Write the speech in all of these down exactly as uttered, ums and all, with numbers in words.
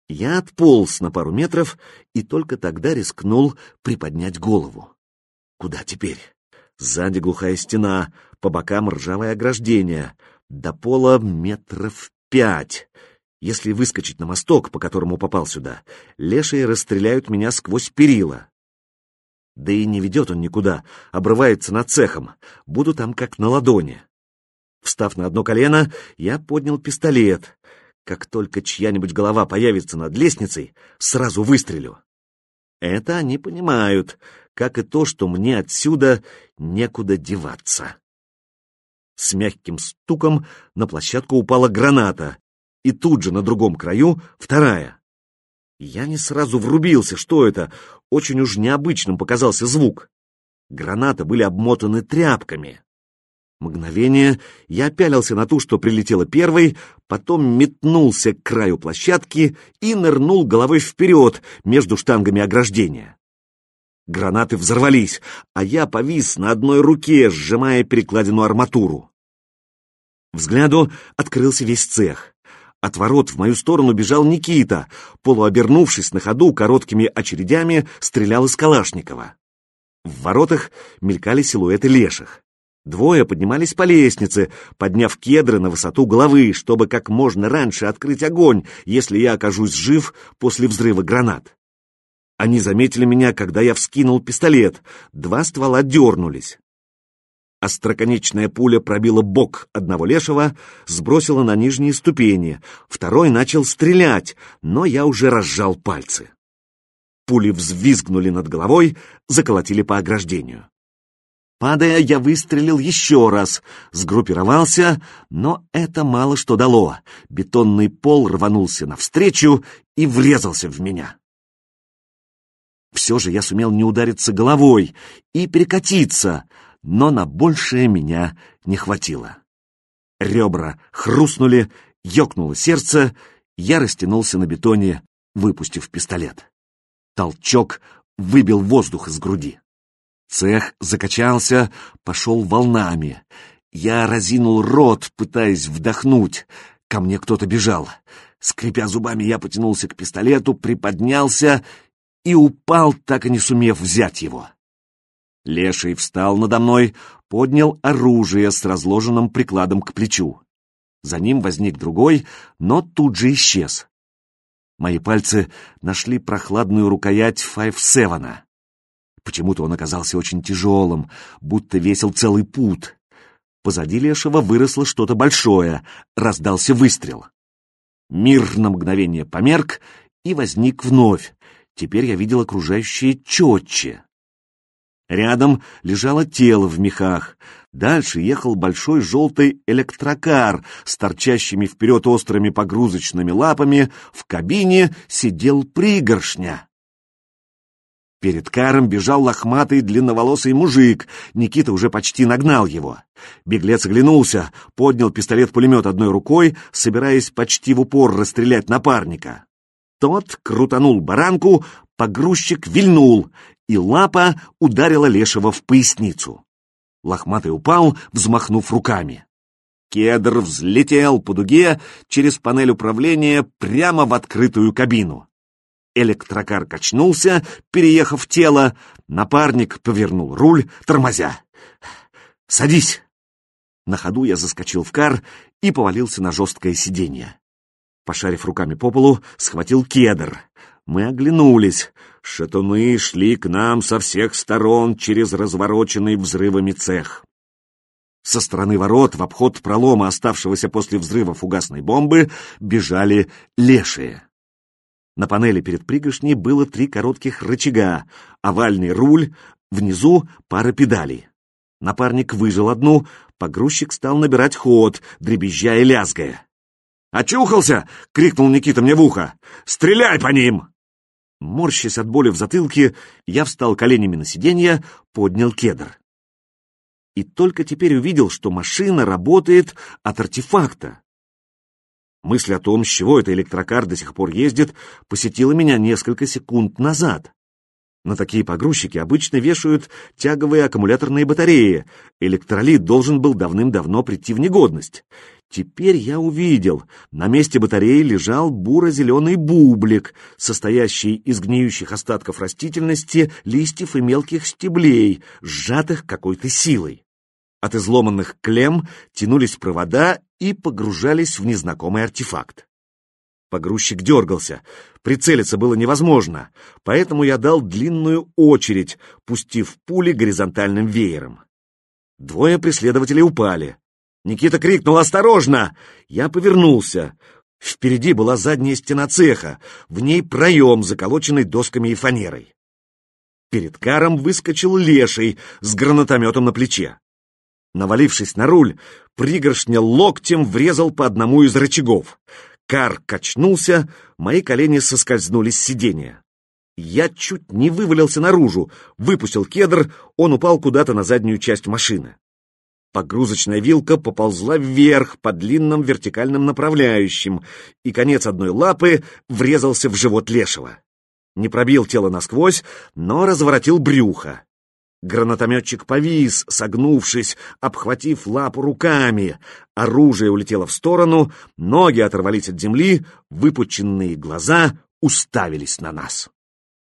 Я отполз на пару метров и только тогда рискнул приподнять голову. Куда теперь? Сзади глухая стена, по бокам ржавое ограждение, до пола метров пять. Если выскочить на мосток, по которому попал сюда, лешие расстреляют меня сквозь перила. Да и не ведет он никуда, обрывается над цехом, буду там как на ладони. Встав на одно колено, я поднял пистолет. Как только чья-нибудь голова появится над лестницей, сразу выстрелю. Это они понимают, как и то, что мне отсюда некуда деваться. С мягким стуком на площадку упала граната, и тут же на другом краю вторая. Я не сразу врубился, что это, очень уж необычным показался звук. Гранаты были обмотаны тряпками. Мгновение я пялился на ту, что прилетела первой, потом метнулся к краю площадки и нырнул головой вперед между штангами ограждения. Гранаты взорвались, а я повис на одной руке, сжимая перекладину арматуру. Взгляду открылся весь цех. От ворот в мою сторону бежал Никита, полуобернувшись на ходу, короткими очередями стрелял из Калашникова. В воротах мелькали силуэты леших. Двое поднимались по лестнице, подняв кедры на высоту головы, чтобы как можно раньше открыть огонь, если я окажусь жив после взрыва гранат. Они заметили меня, когда я вскинул пистолет. Два ствола дернулись. Остроконечная пуля пробила бок одного лешего, сбросила на нижние ступени. Второй начал стрелять, но я уже разжал пальцы. Пули взвизгнули над головой, заколотили по ограждению. Падая, я выстрелил еще раз, сгруппировался, но это мало что дало. Бетонный пол рванулся навстречу и врезался в меня. Все же я сумел не удариться головой и перекатиться, но на большее меня не хватило. Ребра хрустнули, ёкнуло сердце, я растянулся на бетоне, выпустив пистолет. Толчок выбил воздух из груди. Цех закачался, пошел волнами. Я разинул рот, пытаясь вдохнуть. Ко мне кто-то бежал. Скрипя зубами, я потянулся к пистолету, приподнялся и упал, так и не сумев взять его. Леший встал надо мной, поднял оружие с разложенным прикладом к плечу. За ним возник другой, но тут же исчез. Мои пальцы нашли прохладную рукоять файв севена. Почему-то он оказался очень тяжелым, будто весил целый пуд. Позади Лешего выросло что-то большое, раздался выстрел. Мир на мгновение померк и возник вновь. Теперь я видел окружающее четче. Рядом лежало тело в мехах. Дальше ехал большой желтый электрокар с торчащими вперед острыми погрузочными лапами. В кабине сидел пригоршня. Перед каром бежал лохматый длинноволосый мужик. Никита уже почти нагнал его. Беглец оглянулся, поднял пистолет-пулемет одной рукой, собираясь почти в упор расстрелять напарника. Тот крутанул баранку, погрузчик вильнул, и лапа ударила Лешего в поясницу. Лохматый упал, взмахнув руками. Кедр взлетел по дуге через панель управления прямо в открытую кабину. Электрокар качнулся, переехав тело. Напарник повернул руль, тормозя. «Садись!» На ходу я заскочил в кар и повалился на жесткое сиденье. Пошарив руками по полу, схватил кедр. Мы оглянулись. Шатуны шли к нам со всех сторон через развороченный взрывами цех. Со стороны ворот, в обход пролома, оставшегося после взрыва фугасной бомбы, бежали лешие. На панели перед пригоршней было три коротких рычага, овальный руль, внизу пара педалей. Напарник выжил одну, погрузчик стал набирать ход, дребезжа и лязгая. «Очухался!» — крикнул Никита мне в ухо. «Стреляй по ним!» Морщась от боли в затылке, я встал коленями на сиденье, поднял кедр. И только теперь увидел, что машина работает от артефакта. Мысль о том, с чего этот электрокар до сих пор ездит, посетила меня несколько секунд назад. На такие погрузчики обычно вешают тяговые аккумуляторные батареи. Электролит должен был давным-давно прийти в негодность. Теперь я увидел, на месте батареи лежал буро-зеленый бублик, состоящий из гниющих остатков растительности, листьев и мелких стеблей, сжатых какой-то силой. От изломанных клемм тянулись провода и погружались в незнакомый артефакт. Погрузчик дергался, прицелиться было невозможно, поэтому я дал длинную очередь, пустив пули горизонтальным веером. Двое преследователей упали. Никита крикнул «Осторожно!». Я повернулся. Впереди была задняя стена цеха, в ней проем, заколоченный досками и фанерой. Перед каром выскочил леший с гранатометом на плече. Навалившись на руль, пригоршня локтем врезал по одному из рычагов. Кар качнулся, мои колени соскользнули с сиденья. Я чуть не вывалился наружу, выпустил кедр, он упал куда-то на заднюю часть машины. Погрузочная вилка поползла вверх по длинным вертикальным направляющим, и конец одной лапы врезался в живот лешего. Не пробил тело насквозь, но разворотил брюхо. Гранатометчик повис, согнувшись, обхватив лапу руками. Оружие улетело в сторону, ноги оторвались от земли, выпученные глаза уставились на нас.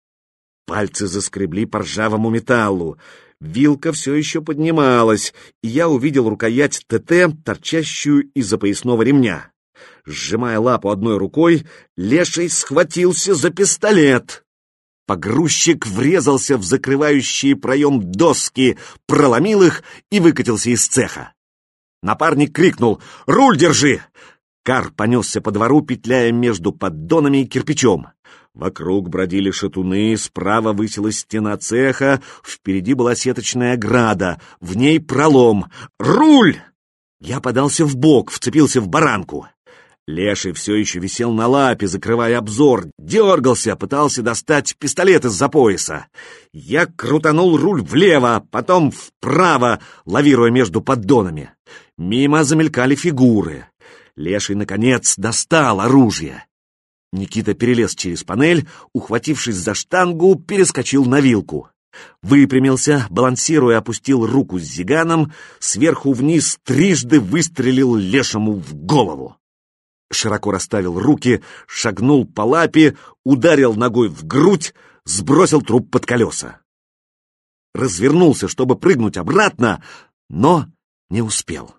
Пальцы заскребли по ржавому металлу. Вилка все еще поднималась, и я увидел рукоять ТТ, торчащую из-за поясного ремня. Сжимая лапу одной рукой, леший схватился за пистолет. Погрузчик врезался в закрывающие проем доски, проломил их и выкатился из цеха. Напарник крикнул «Руль держи!». Кар понесся по двору, петляя между поддонами и кирпичом. Вокруг бродили шатуны, справа высилась стена цеха, впереди была сеточная ограда, в ней пролом. «Руль!». Я подался вбок, вцепился в баранку. Леший все еще висел на лапе, закрывая обзор, дергался, пытался достать пистолет из-за пояса. Я крутанул руль влево, потом вправо, лавируя между поддонами. Мимо замелькали фигуры. Леший, наконец, достал оружие. Никита перелез через панель, ухватившись за штангу, перескочил на вилку. Выпрямился, балансируя, опустил руку с зиганом, сверху вниз трижды выстрелил лешему в голову. Широко расставил руки, шагнул по лапе, ударил ногой в грудь, сбросил труп под колеса. Развернулся, чтобы прыгнуть обратно, но не успел.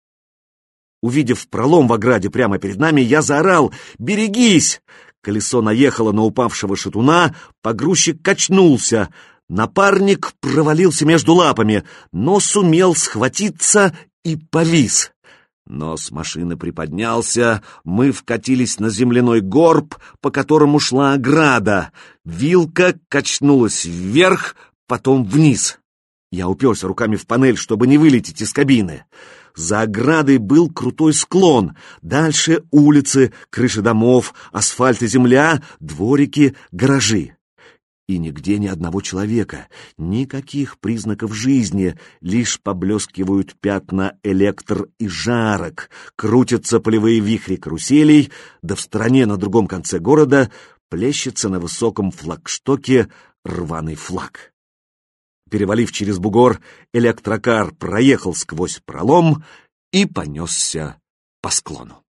Увидев пролом в ограде прямо перед нами, я заорал «Берегись!». Колесо наехало на упавшего шатуна, погрузчик качнулся. Напарник провалился между лапами, но сумел схватиться и повис. Нос машины приподнялся, мы вкатились на земляной горб, по которому шла ограда. Вилка качнулась вверх, потом вниз. Я уперся руками в панель, чтобы не вылететь из кабины. За оградой был крутой склон, дальше улицы, крыши домов, асфальт и земля, дворики, гаражи. И нигде ни одного человека, никаких признаков жизни, лишь поблескивают пятна электр и жарок, крутятся полевые вихри каруселей, да в стороне на другом конце города плещется на высоком флагштоке рваный флаг. Перевалив через бугор, электрокар проехал сквозь пролом и понесся по склону.